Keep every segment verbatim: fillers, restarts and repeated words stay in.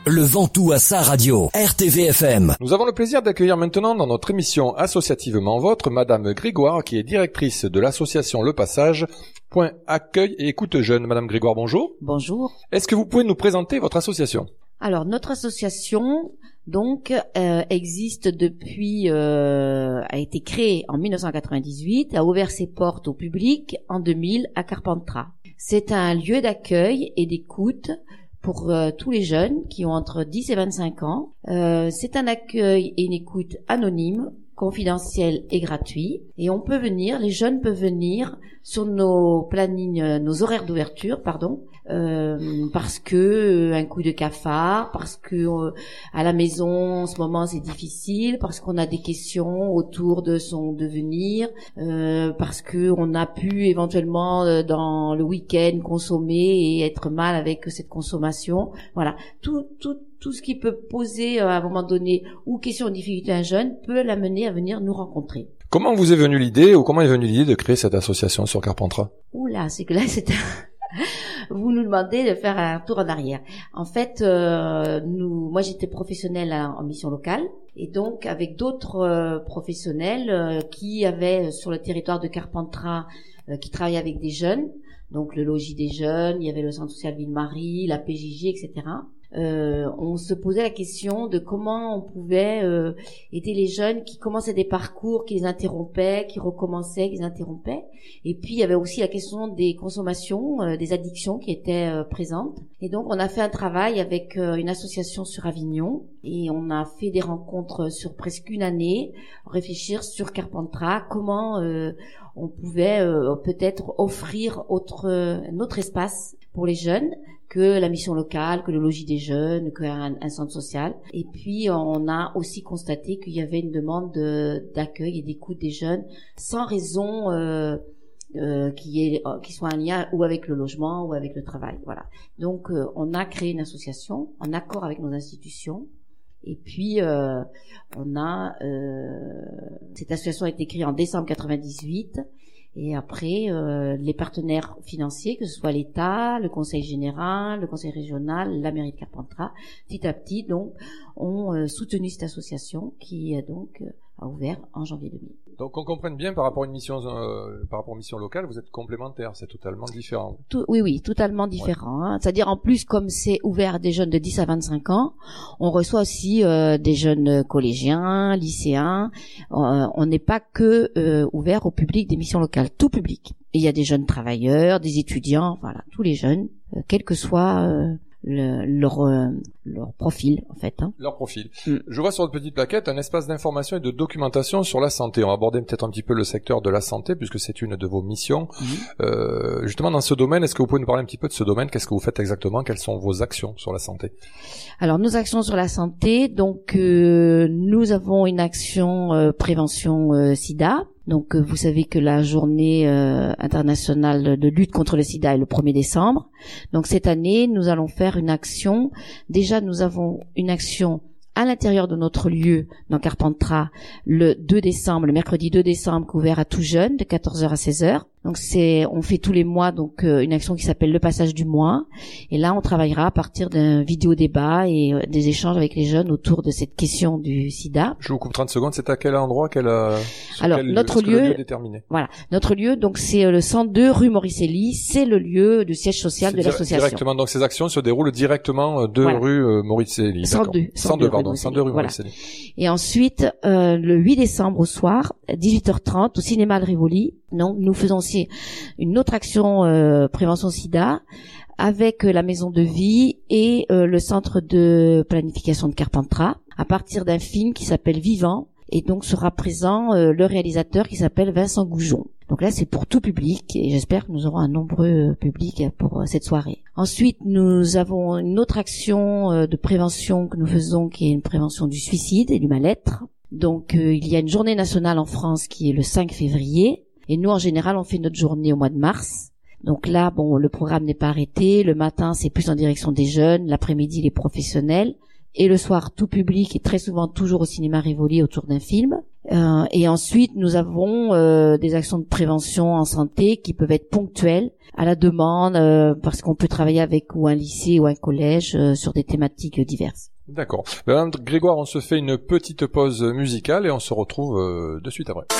Le Ventoux à sa radio, R T V F M. Nous avons le plaisir d'accueillir maintenant dans notre émission Associativement Vôtre, Madame Grégoire, qui est directrice de l'association Le Passage, point accueil et écoute jeune. Madame Grégoire, bonjour. Bonjour. Est-ce que vous pouvez nous présenter votre association? Alors, notre association, donc, euh, existe depuis, euh, a été créée en mille neuf cent quatre-vingt-dix-huit, a ouvert ses portes au public en deux mille à Carpentras. C'est un lieu d'accueil et d'écoute pour euh, tous les jeunes qui ont entre dix et vingt-cinq ans. Euh, c'est un accueil et une écoute anonyme, confidentiel et gratuit. Et on peut venir, les jeunes peuvent venir sur nos plannings, nos horaires d'ouverture, pardon, euh, parce que euh, un coup de cafard, parce que euh, à la maison en ce moment c'est difficile, parce qu'on a des questions autour de son devenir, euh, parce que on a pu éventuellement euh, dans le week-end consommer et être mal avec cette consommation. Voilà, tout, tout, tout ce qui peut poser euh, à un moment donné ou question de difficulté à un jeune peut l'amener à venir nous rencontrer. Comment vous est venue l'idée ou comment est venue l'idée de créer cette association sur Carpentras? Oula, c'est que là c'est un... Vous nous demandez de faire un tour en arrière. En fait, euh, nous, moi j'étais professionnelle en mission locale et donc avec d'autres euh, professionnels euh, qui avaient euh, sur le territoire de Carpentras, euh, qui travaillaient avec des jeunes, donc le logis des jeunes, il y avait le centre social Ville-Marie, la P J J, et cetera. Euh, on se posait la question de comment on pouvait euh, aider les jeunes qui commençaient des parcours, qui les interrompaient, qui recommençaient, qui les interrompaient. Et puis il y avait aussi la question des consommations, euh, des addictions qui étaient euh, présentes. Et donc on a fait un travail avec euh, une association sur Avignon et on a fait des rencontres sur presque une année, réfléchir sur Carpentras, comment euh, on pouvait euh, peut-être offrir autre, un autre espace pour les jeunes que la mission locale, que le logis des jeunes, qu'un un centre social. Et puis, on a aussi constaté qu'il y avait une demande de, d'accueil et d'écoute des jeunes sans raison euh, euh, qui est qui soit un lien ou avec le logement ou avec le travail. Voilà. Donc, euh, on a créé une association en accord avec nos institutions. Et puis, euh, on a euh, cette association a été créée en décembre quatre-vingt-dix-huit. Et après, euh, les partenaires financiers, que ce soit l'État, le Conseil général, le Conseil régional, la mairie de Carpentras, petit à petit, donc, ont euh, soutenu cette association qui euh, donc euh, a ouvert en janvier deux mille. Donc, on comprenne bien par rapport à une mission, euh, par rapport aux missions locales, vous êtes complémentaires, c'est totalement différent. Tout, oui, oui, totalement différent. Ouais. Hein. C'est-à-dire, en plus, comme c'est ouvert à des jeunes de dix à vingt-cinq ans, on reçoit aussi euh, des jeunes collégiens, lycéens. Euh, on n'est pas que euh, ouvert au public des missions locales, tout public. Et il y a des jeunes travailleurs, des étudiants, voilà, tous les jeunes, euh, quel que soit euh, le, leur euh, leur profil en fait. Hein. Leur profil. Mm. Je vois sur votre petite plaquette un espace d'information et de documentation sur la santé. On va aborder peut-être un petit peu le secteur de la santé puisque c'est une de vos missions. Mm. Euh, justement dans ce domaine, est-ce que vous pouvez nous parler un petit peu de ce domaine? Qu'est-ce que vous faites exactement? Quelles sont vos actions sur la santé? Alors nos actions sur la santé, donc euh, nous avons une action euh, prévention euh, SIDA. Donc euh, vous savez que la journée euh, internationale de lutte contre le sida est le premier décembre. Donc cette année, nous allons faire une action. Déjà, nous avons une action à l'intérieur de notre lieu, dans Carpentras, le deux décembre, le mercredi deux décembre, ouvert à tout jeune, de quatorze heures à seize heures. Donc c'est, on fait tous les mois donc euh, une action qui s'appelle le passage du mois. Et là, on travaillera à partir d'un vidéo débat et euh, des échanges avec les jeunes autour de cette question du sida. Je vous coupe trente secondes. C'est à quel endroit, quel euh, Alors quel notre lieu, lieu, lieu déterminé. Voilà, notre lieu donc c'est euh, le cent deux rue Maurice Elie. C'est le lieu du siège social c'est de l'association. Directement. Donc ces actions se déroulent directement de voilà. rue euh, Maurice Elie. cent deux, cent deux, pardon, cent deux rue voilà. Maurice Elie. Et ensuite, euh, le huit décembre au soir, dix-huit heures trente, au cinéma de Rivoli. Donc nous faisons aussi une autre action euh, prévention sida avec euh, la maison de vie et euh, le centre de planification de Carpentras à partir d'un film qui s'appelle Vivant et donc sera présent euh, le réalisateur qui s'appelle Vincent Goujon. Donc là c'est pour tout public et j'espère que nous aurons un nombreux public pour euh, cette soirée. Ensuite nous avons une autre action euh, de prévention que nous faisons qui est une prévention du suicide et du mal-être. Donc euh, il y a une journée nationale en France qui est le cinq février. Et nous, en général, on fait notre journée au mois de mars. Donc là, bon, le programme n'est pas arrêté. Le matin, c'est plus en direction des jeunes. L'après-midi, les professionnels. Et le soir, tout public et très souvent toujours au cinéma Rivoli autour d'un film. Euh, et ensuite, nous avons euh, des actions de prévention en santé qui peuvent être ponctuelles à la demande, euh, parce qu'on peut travailler avec ou un lycée ou un collège euh, sur des thématiques diverses. D'accord. Ben, Grégoire, on se fait une petite pause musicale et on se retrouve euh, de suite après.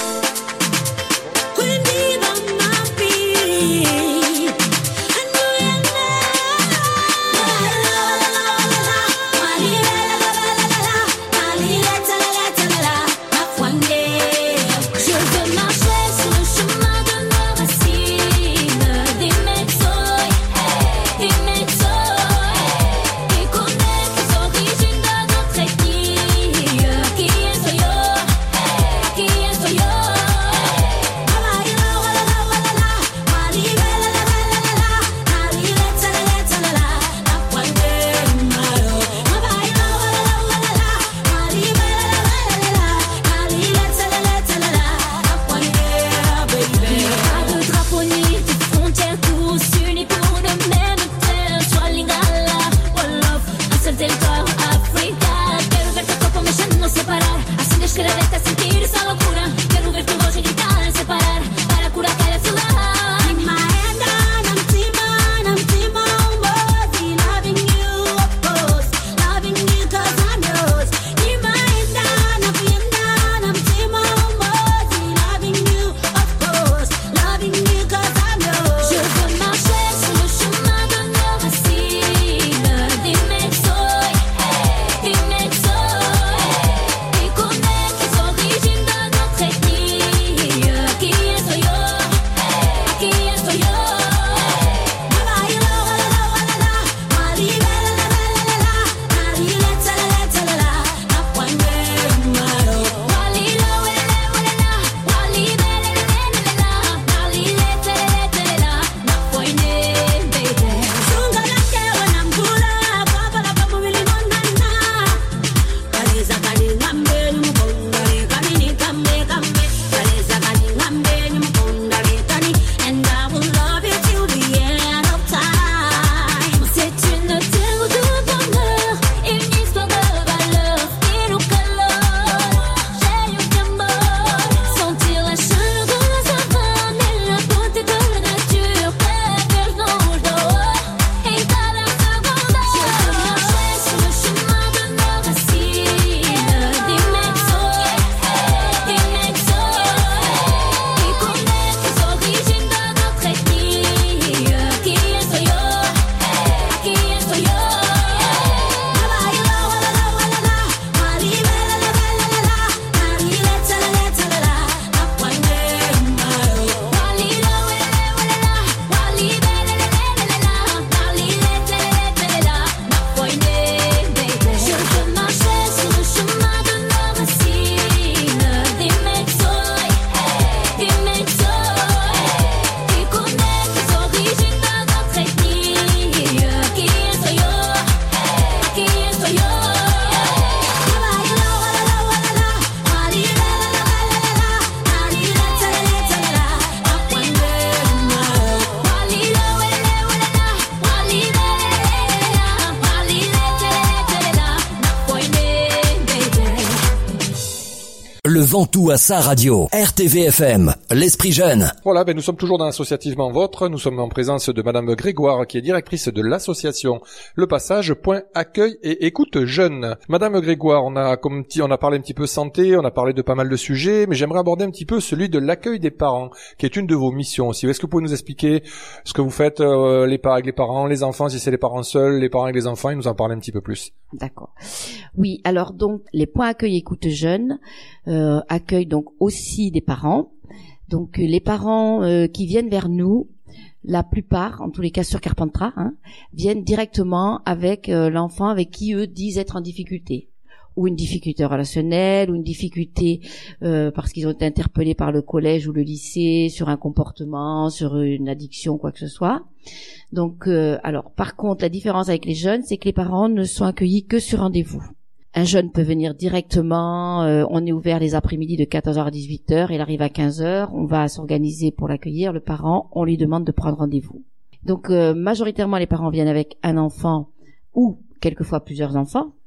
Le Ventoux à sa radio, R T V F M, l'Esprit Jeune. Voilà, ben nous sommes toujours dans Associativement Vôtre. Nous sommes en présence de Madame Grégoire, qui est directrice de l'association Le Passage, point accueil et écoute jeune. Madame Grégoire, on a comme petit, on a parlé un petit peu santé, on a parlé de pas mal de sujets, mais j'aimerais aborder un petit peu celui de l'accueil des parents, qui est une de vos missions aussi. Est-ce que vous pouvez nous expliquer ce que vous faites euh, les parents avec les parents, les enfants, si c'est les parents seuls, les parents avec les enfants, et nous en parler un petit peu plus. D'accord. Oui, alors donc les points accueil écoute jeune euh, accueillent donc aussi des parents. Donc les parents euh, qui viennent vers nous, la plupart, en tous les cas sur Carpentras, hein, viennent directement avec euh, l'enfant avec qui eux disent être en difficulté, ou une difficulté relationnelle, ou une difficulté euh, parce qu'ils ont été interpellés par le collège ou le lycée sur un comportement, sur une addiction, quoi que ce soit. Donc, euh, alors, par contre, la différence avec les jeunes, c'est que les parents ne sont accueillis que sur rendez-vous. Un jeune peut venir directement, euh, on est ouvert les après-midi de quatorze heures à dix-huit heures, il arrive à quinze heures, on va s'organiser pour l'accueillir, le parent, on lui demande de prendre rendez-vous. Donc, euh, majoritairement, les parents viennent avec un enfant ou quelquefois plusieurs enfants,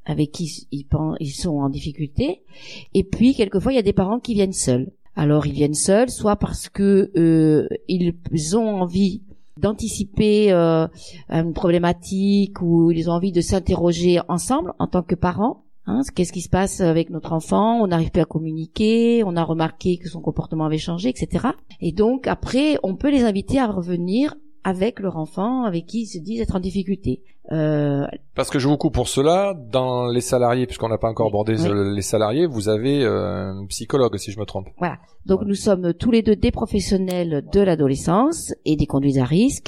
avec qui ils, ils sont en difficulté. Et puis, quelquefois, il y a des parents qui viennent seuls. Alors, ils viennent seuls, soit parce que euh, ils ont envie d'anticiper euh, une problématique ou ils ont envie de s'interroger ensemble en tant que parents. Hein, qu'est-ce qui se passe avec notre enfant? On n'arrive plus à communiquer, on a remarqué que son comportement avait changé, et cetera. Et donc, après, on peut les inviter à revenir avec leur enfant, avec qui ils se disent être en difficulté. Euh... Parce que je vous coupe pour cela, dans les salariés, puisqu'on n'a pas encore abordé oui. les salariés, vous avez euh, un psychologue, si je me trompe. Voilà. Donc ouais. Nous sommes tous les deux des professionnels de l'adolescence et des conduites à risque.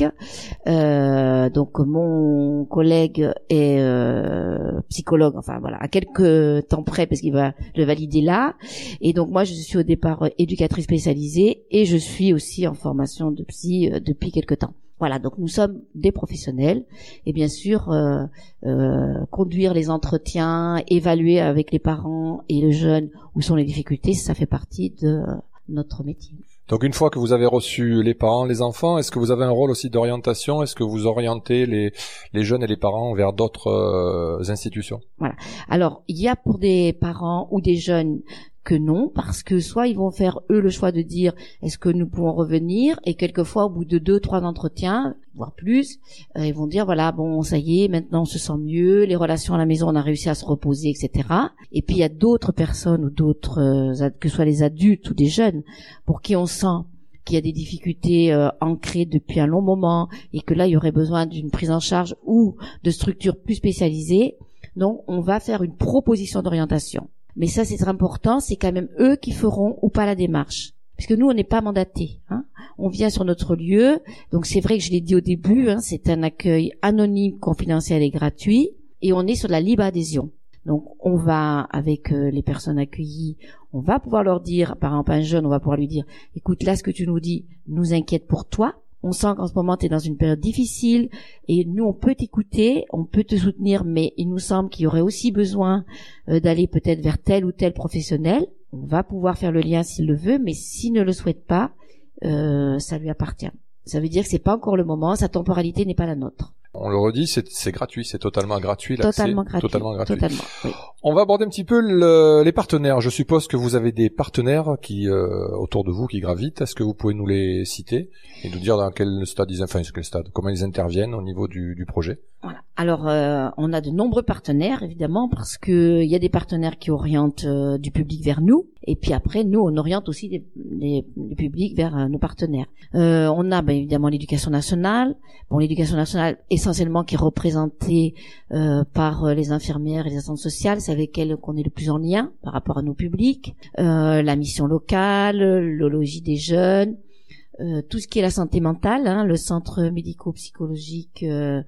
Euh, donc mon collègue est euh, psychologue, enfin voilà, à quelques temps près, parce qu'il va le valider là. Et donc moi, je suis au départ éducatrice spécialisée et je suis aussi en formation de psy euh, depuis quelques temps. Voilà, donc nous sommes des professionnels et bien sûr euh, euh, conduire les entretiens, évaluer avec les parents et le jeune où sont les difficultés, ça fait partie de notre métier. Donc une fois que vous avez reçu les parents, les enfants, est-ce que vous avez un rôle aussi d'orientation? Est-ce que vous orientez les, les jeunes et les parents vers d'autres euh, institutions? Voilà. Alors il y a pour des parents ou des jeunes que non, parce que soit ils vont faire eux le choix de dire est-ce que nous pouvons revenir, et quelquefois au bout de deux, trois entretiens, voire plus, euh, ils vont dire voilà bon ça y est, maintenant on se sent mieux, les relations à la maison on a réussi à se reposer, et cetera. Et puis il y a d'autres personnes ou d'autres, euh, que ce soit les adultes ou des jeunes, pour qui on sent qu'il y a des difficultés euh, ancrées depuis un long moment et que là il y aurait besoin d'une prise en charge ou de structures plus spécialisées. Donc on va faire une proposition d'orientation. Mais ça, c'est très important, c'est quand même eux qui feront ou pas la démarche. Puisque nous, on n'est pas mandatés. Hein. On vient sur notre lieu, donc c'est vrai que je l'ai dit au début, hein, c'est un accueil anonyme, confidentiel et gratuit, et on est sur la libre adhésion. Donc on va, avec euh, les personnes accueillies, on va pouvoir leur dire, par exemple un jeune, on va pouvoir lui dire, écoute, là, ce que tu nous dis nous inquiète pour toi. On sent qu'en ce moment, tu es dans une période difficile et nous, on peut t'écouter, on peut te soutenir, mais il nous semble qu'il y aurait aussi besoin euh, d'aller peut-être vers tel ou tel professionnel. On va pouvoir faire le lien s'il le veut, mais s'il ne le souhaite pas, euh, ça lui appartient. Ça veut dire que c'est pas encore le moment, sa temporalité n'est pas la nôtre. On le redit, c'est, c'est gratuit, c'est totalement gratuit. L'accès, totalement gratuit. Totalement gratuit. Totalement, oui. On va aborder un petit peu le, les partenaires. Je suppose que vous avez des partenaires qui euh, autour de vous qui gravitent. Est-ce que vous pouvez nous les citer et nous dire dans quel stade ils, enfin quel stade, comment ils interviennent au niveau du, du projet? Voilà. Alors, euh, on a de nombreux partenaires, évidemment, parce que il y a des partenaires qui orientent euh, du public vers nous, et puis après, nous, on oriente aussi des, des, des publics vers euh, nos partenaires. Euh, on a, ben, évidemment, l'éducation nationale. Bon, l'éducation nationale, essentiellement, qui est représentée euh, par euh, les infirmières et les assistantes sociales, c'est avec elles qu'on est le plus en lien par rapport à nos publics. Euh, la mission locale, le logis des jeunes. Euh, tout ce qui est la santé mentale, hein, le centre médico-psychologique euh,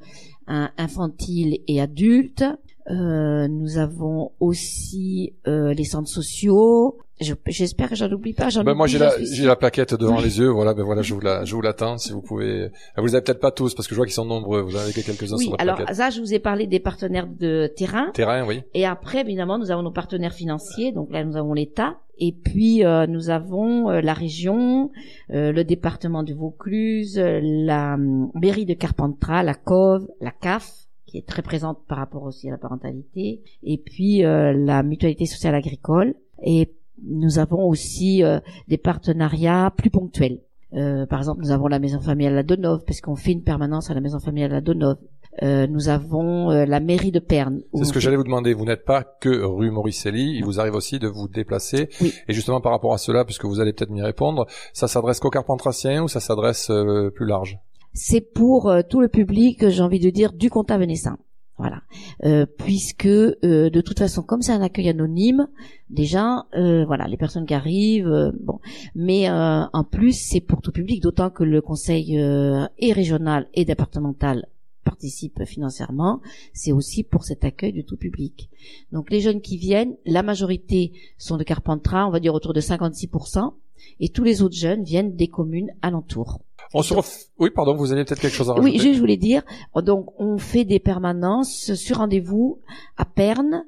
infantile et adulte. Euh, nous avons aussi euh, les centres sociaux. Je, j'espère que j'en oublie pas. J'en ben oublie, moi j'ai la suis... j'ai la plaquette devant les yeux. Voilà, ben voilà, je vous la je vous l'attends si vous pouvez. Vous les avez peut-être pas tous parce que je vois qu'ils sont nombreux. Vous en avez quelques-uns oui, sur la alors, plaquette. Ça, je vous ai parlé des partenaires de terrain. Terrain, oui. Et après, évidemment, nous avons nos partenaires financiers. Donc là, nous avons l'État. Et puis, euh, nous avons euh, la région, euh, le département de Vaucluse, la euh, mairie de Carpentras, la C O V, la C A F, qui est très présente par rapport aussi à la parentalité, et puis euh, la mutualité sociale agricole. Et nous avons aussi euh, des partenariats plus ponctuels. Euh, par exemple, nous avons la maison familiale La Donove, parce qu'on fait une permanence à la maison familiale La Donove. Euh, nous avons euh, la mairie de Pernes. C'est ce que fait... j'allais vous demander. Vous n'êtes pas que rue Mauricelli. Il vous arrive aussi de vous déplacer. Oui. Et justement, par rapport à cela, puisque vous allez peut-être m'y répondre, ça s'adresse qu'aux Carpentraciens ou ça s'adresse euh, plus large? C'est pour euh, tout le public, j'ai envie de dire, du compte Venessin. Voilà, euh, puisque euh, de toute façon, comme c'est un accueil anonyme, déjà, euh, voilà, les personnes qui arrivent, euh, bon, mais euh, en plus c'est pour tout public, d'autant que le conseil euh, et régional et départemental participe financièrement, c'est aussi pour cet accueil de tout public. Donc les jeunes qui viennent, la majorité sont de Carpentras, on va dire autour de cinquante-six pour cent, et tous les autres jeunes viennent des communes alentours. On se ref... Oui, pardon, vous avez peut-être quelque chose à rajouter. Oui, je voulais dire, donc on fait des permanences sur rendez-vous à Pernes,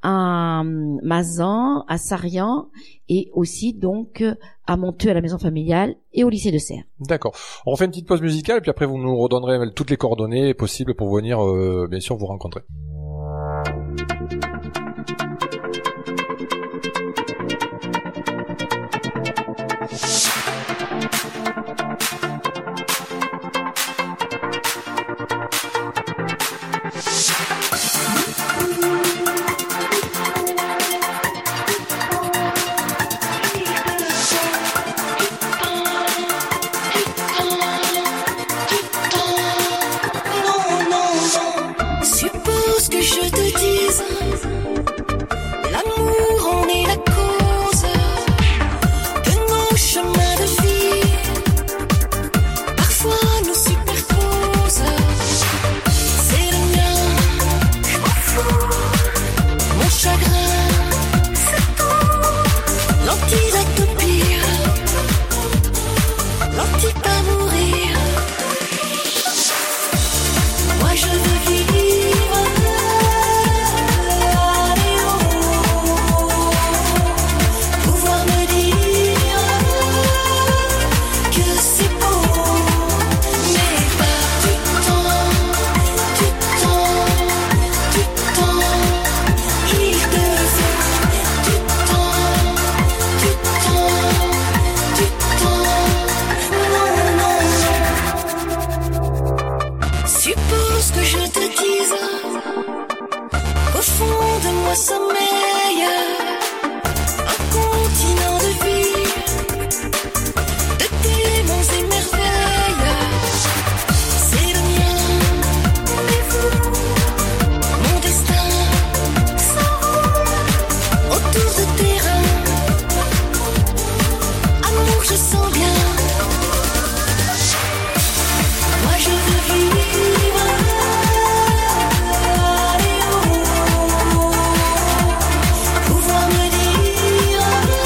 à Mazan, à Sarian et aussi donc à Monteux à la maison familiale et au lycée de Serres. D'accord. On refait une petite pause musicale et puis après vous nous redonnerez toutes les coordonnées possibles pour venir euh, bien sûr vous rencontrer. chagrin, c'est tout. L'antidote au pire, l'antidote à mourir. Moi je veux vivre, aller haut, pouvoir me dire que c'est beau, mais pas du temps, du temps, du temps. Il te faut du temps, du temps, du temps. Non, non, non. Suppose que je te dise qu'au fond de moi sommeille un continent de vie, de démons et merveilles. C'est le mien, mais vous, mon destin s'enroule autour de terrain. Amour, je sens bien. Moi je veux vivre, aller haut, pouvoir me dire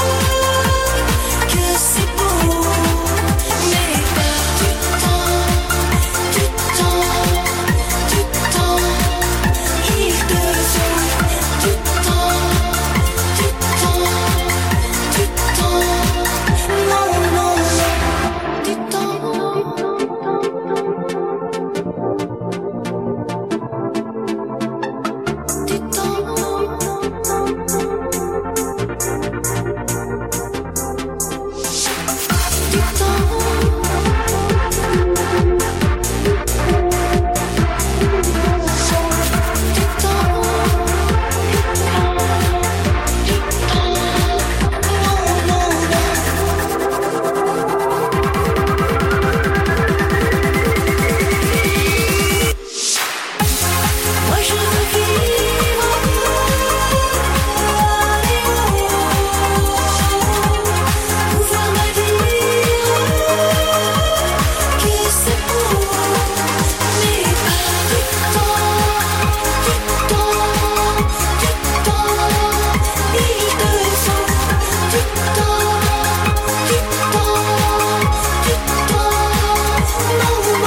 que c'est beau, mais pas du temps, du temps, du temps. Il te faut du temps, du temps, du temps. Non, non, non, du temps. Du Moi je veux vivre, aller haut, pouvoir me dire que c'est beau, mais pas du temps, du temps, du temps. Il te faut du temps, du temps, du temps. Non,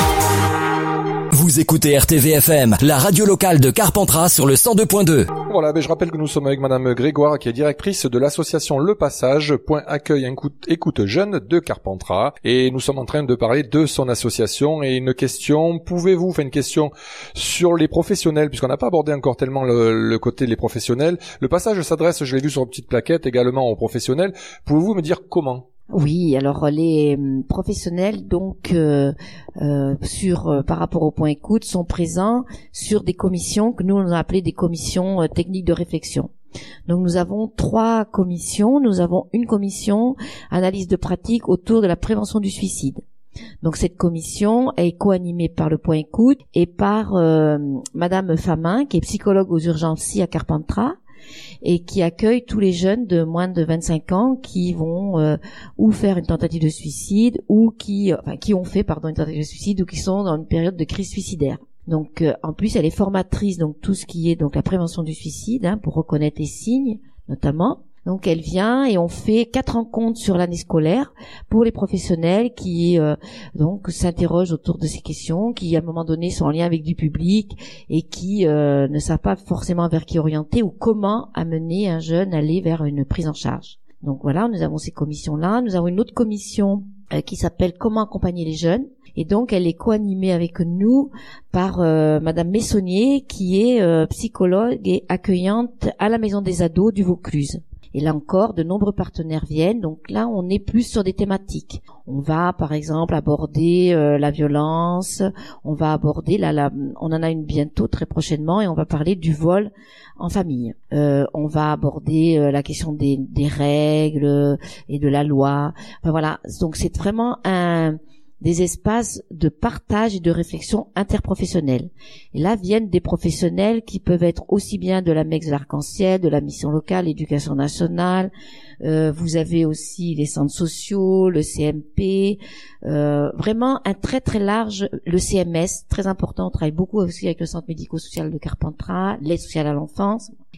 non, non. Vous écoutez R T V F M, la radio locale de Carpentras sur le cent deux point deux. Voilà, ben je rappelle que nous sommes avec Madame Grégoire, qui est directrice de l'association Le Passage, point accueil écoute, écoute jeune de Carpentras. Et nous sommes en train de parler de son association. Et une question, pouvez-vous faire une question sur les professionnels, puisqu'on n'a pas abordé encore tellement le, le côté des professionnels. Le Passage s'adresse, je l'ai vu sur une petite plaquette, également aux professionnels. Pouvez-vous me dire comment ? Oui, alors les hum, professionnels donc euh, euh, sur euh, par rapport au point écoute sont présents sur des commissions que nous on a appelées des commissions euh, techniques de réflexion. Donc nous avons trois commissions, nous avons une commission analyse de pratique autour de la prévention du suicide. Donc cette commission est co-animée par le point écoute et par euh, Madame Famin qui est psychologue aux urgences à Carpentras et qui accueille tous les jeunes de moins de vingt-cinq ans qui vont euh, ou faire une tentative de suicide ou qui enfin qui ont fait pardon une tentative de suicide ou qui sont dans une période de crise suicidaire. Donc euh, en plus elle est formatrice donc tout ce qui est donc la prévention du suicide hein, pour reconnaître les signes notamment. Donc elle vient et on fait quatre rencontres sur l'année scolaire pour les professionnels qui euh, donc s'interrogent autour de ces questions, qui à un moment donné sont en lien avec du public et qui euh, ne savent pas forcément vers qui orienter ou comment amener un jeune à aller vers une prise en charge. Donc voilà, nous avons ces commissions-là. Nous avons une autre commission euh, qui s'appelle Comment accompagner les jeunes. Et donc, elle est co-animée avec nous par euh, Madame Messonnier, qui est euh, psychologue et accueillante à la Maison des Ados du Vaucluse. Et là encore, de nombreux partenaires viennent. Donc là, on est plus sur des thématiques. On va, par exemple, aborder euh, la violence. On va aborder, là, la, on en a une bientôt, très prochainement, et on va parler du vol en famille. Euh, on va aborder euh, la question des, des règles et de la loi. Enfin voilà. Donc c'est vraiment un des espaces de partage et de réflexion interprofessionnelle. Et là viennent des professionnels qui peuvent être aussi bien de la M E X de l'Arc-en-Ciel, de la mission locale, l'éducation nationale. Euh, vous avez aussi les centres sociaux, le C M P, euh, vraiment un très très large, le C M S, très important. On travaille beaucoup aussi avec le centre médico-social de Carpentras, l'aide sociale à l'enfance.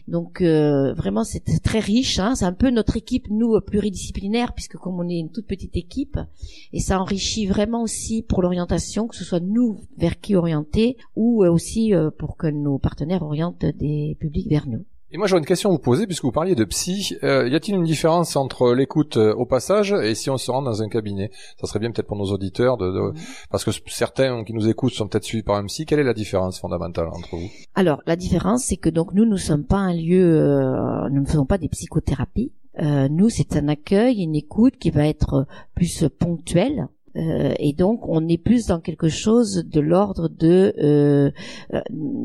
Donc euh, vraiment c'est très riche, hein. C'est un peu notre équipe nous pluridisciplinaire puisque comme on est une toute petite équipe et ça enrichit vraiment aussi pour l'orientation, que ce soit nous vers qui orienter ou aussi euh, pour que nos partenaires orientent des publics vers nous. Et moi j'aurais une question à vous poser puisque vous parliez de psy. Euh, y a-t-il une différence entre l'écoute euh, au passage et si on se rend dans un cabinet? Ça serait bien peut-être pour nos auditeurs de, de mmh. parce que certains qui nous écoutent sont peut-être suivis par un psy. Quelle est la différence fondamentale entre vous? Alors la différence c'est que donc nous nous sommes pas un lieu, euh, nous ne faisons pas des psychothérapies. Euh, nous c'est un accueil, une écoute qui va être plus ponctuelle. Euh, et donc on est plus dans quelque chose de l'ordre de euh, euh,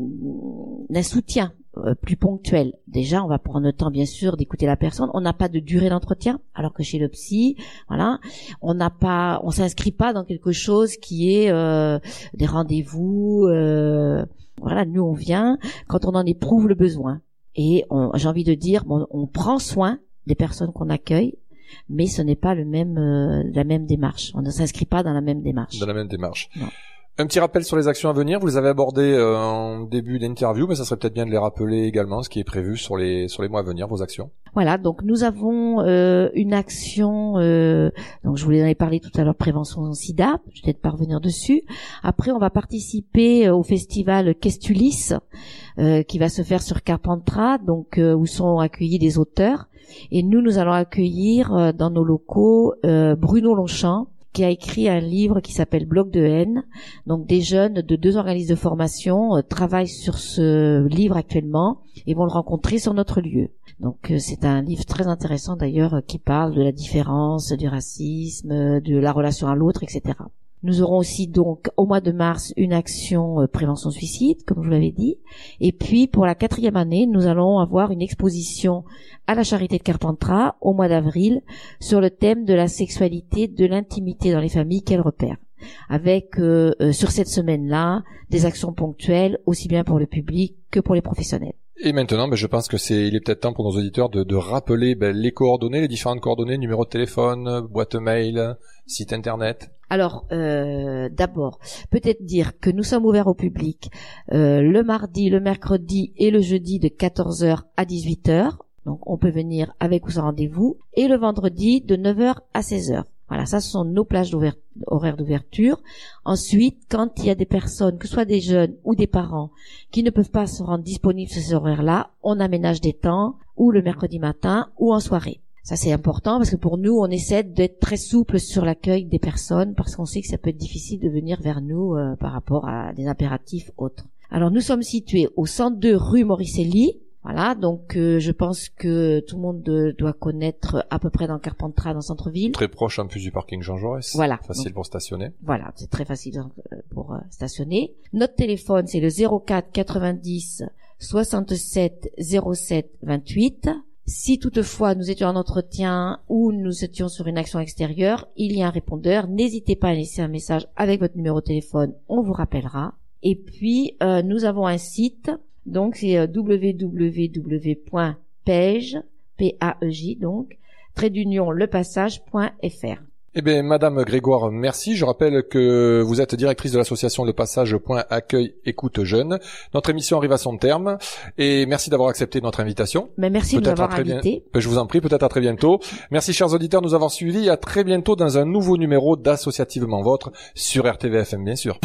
d'un soutien euh, plus ponctuel. Déjà on va prendre le temps bien sûr d'écouter la personne. On n'a pas de durée d'entretien, alors que chez le psy, voilà, on n'a pas, on s'inscrit pas dans quelque chose qui est euh, des rendez-vous. Euh, voilà, nous on vient quand on en éprouve le besoin. Et on, j'ai envie de dire, bon, on prend soin des personnes qu'on accueille. Mais ce n'est pas le même, euh, la même démarche. On ne s'inscrit pas dans la même démarche. Dans la même démarche. Non. Un petit rappel sur les actions à venir. Vous les avez abordées euh, en début d'interview, mais ça serait peut-être bien de les rappeler également, ce qui est prévu sur les sur les mois à venir, vos actions. Voilà. Donc nous avons euh, une action. Euh, donc je vous en ai parlé tout à l'heure, prévention SIDA. Je vais peut-être pas revenir dessus. Après, on va participer au festival Kestulis, euh, qui va se faire sur Carpentras, donc euh, où sont accueillis des auteurs. Et nous, nous allons accueillir euh, dans nos locaux euh, Bruno Longchamp, qui a écrit un livre qui s'appelle Bloc de haine. Donc des jeunes de deux organismes de formation euh, travaillent sur ce livre actuellement et vont le rencontrer sur notre lieu. Donc euh, c'est un livre très intéressant d'ailleurs euh, qui parle de la différence, du racisme, euh, de la relation à l'autre, et cetera. Nous aurons aussi donc au mois de mars une action euh, prévention suicide, comme je vous l'avais dit. Et puis pour la quatrième année, nous allons avoir une exposition à la Charité de Carpentras au mois d'avril sur le thème de la sexualité, de l'intimité dans les familles, quels repères. Avec euh, euh, sur cette semaine-là des actions ponctuelles aussi bien pour le public que pour les professionnels. Et maintenant, ben, je pense que c'est, il est peut-être temps pour nos auditeurs de, de rappeler ben, les coordonnées, les différentes coordonnées, numéro de téléphone, boîte mail, site internet. Alors, euh, d'abord, peut-être dire que nous sommes ouverts au public euh, le mardi, le mercredi et le jeudi de quatorze heures à dix-huit heures. Donc, on peut venir avec ou sans rendez-vous. Et le vendredi de neuf heures à seize heures. Voilà, ça ce sont nos plages d'ouverture, horaires d'ouverture. Ensuite, quand il y a des personnes, que ce soit des jeunes ou des parents, qui ne peuvent pas se rendre disponibles sur ces horaires-là, on aménage des temps, ou le mercredi matin, ou en soirée. Ça c'est important parce que pour nous, on essaie d'être très souple sur l'accueil des personnes parce qu'on sait que ça peut être difficile de venir vers nous euh, par rapport à des impératifs autres. Alors nous sommes situés au cent deux rue Mauricelli. Voilà, donc euh, je pense que tout le monde de, doit connaître à peu près dans Carpentras, dans le centre-ville. Très proche en plus du parking Jean Jaurès. Voilà. Facile donc, pour stationner. Voilà, c'est très facile pour euh, stationner. Notre téléphone, c'est le zéro quatre quatre-vingt-dix soixante-sept zéro sept vingt-huit. Si toutefois nous étions en entretien ou nous étions sur une action extérieure, il y a un répondeur. N'hésitez pas à laisser un message avec votre numéro de téléphone, on vous rappellera. Et puis, euh, nous avons un site. Donc c'est w w w point pej, P A E J donc, trait d'union lepassage point f r. Eh bien, Madame Grégoire, merci. Je rappelle que vous êtes directrice de l'association Le Passage Point Accueil Écoute Jeune. Notre émission arrive à son terme et merci d'avoir accepté notre invitation. Mais merci peut-être de nous avoir invité. Bien... Je vous en prie, peut-être à très bientôt. Merci chers auditeurs de nous avoir suivis. À très bientôt dans un nouveau numéro d'Associativement Vôtre sur R T V F M bien sûr.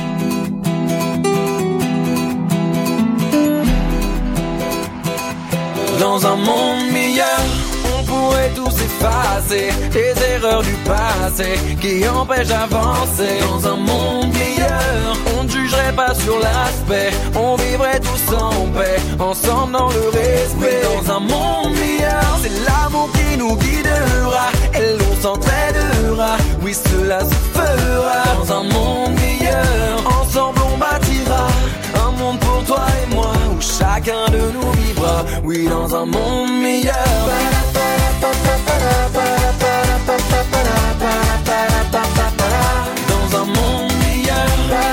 Dans un monde meilleur, on pourrait tous effacer les erreurs du passé qui empêchent d'avancer. Dans un monde meilleur, on ne jugerait pas sur l'aspect, on vivrait tous en paix, ensemble dans le respect. Oui, dans un monde meilleur, c'est l'amour qui nous guidera et l'on s'entraidera, oui cela se fera. Dans un monde meilleur, ensemble on bâtira un monde pour toi et moi où chacun de nous vivra, oui dans un monde meilleur. Dans un monde meilleur.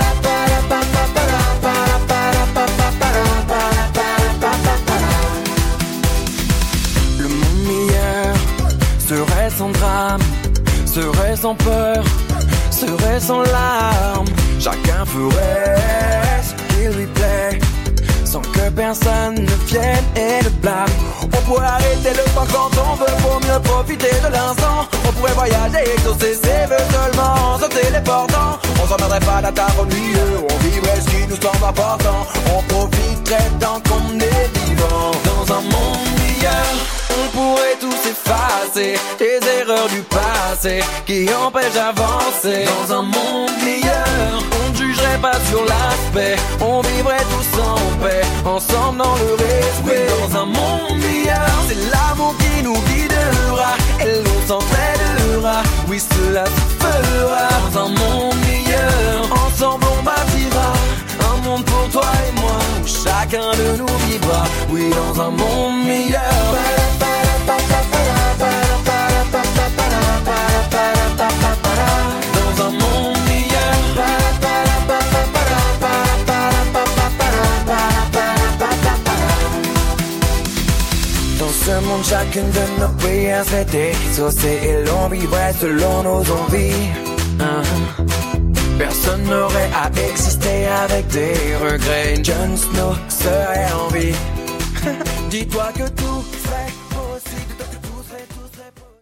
Le monde meilleur serait sans drame, serait sans peur, serait sans larmes. Chacun ferait ce qu'il lui plaît, sans que que personne ne vienne et ne blâme. On pourrait arrêter le temps quand on veut pour mieux profiter de l'instant. On pourrait voyager, exaucer ses vœux seulement, se téléportant. On s'emmènerait pas la table au milieu, on vivrait ce qui nous semble important. On profiterait tant qu'on est vivant. Dans un monde meilleur, on pourrait tous effacer les erreurs du passé qui empêchent d'avancer. Dans un monde meilleur, on ne jugerait pas sur l'aspect, on vivrait tous en paix, ensemble dans le respect. Dans un monde meilleur, c'est l'amour qui nous guidera et l'on s'entraidera, oui cela se fera. Dans un monde meilleur, ensemble on bâtira un monde pour toi et moi, où chacun de nous vivra, oui dans un monde meilleur. Dans un monde meilleur. Dans ce monde, chacune de nos prières serait exaucée et l'on vivrait selon nos envies. Uh-huh. Personne n'aurait à exister avec des regrets. Jon Snow serait en vie. Dis-toi que tout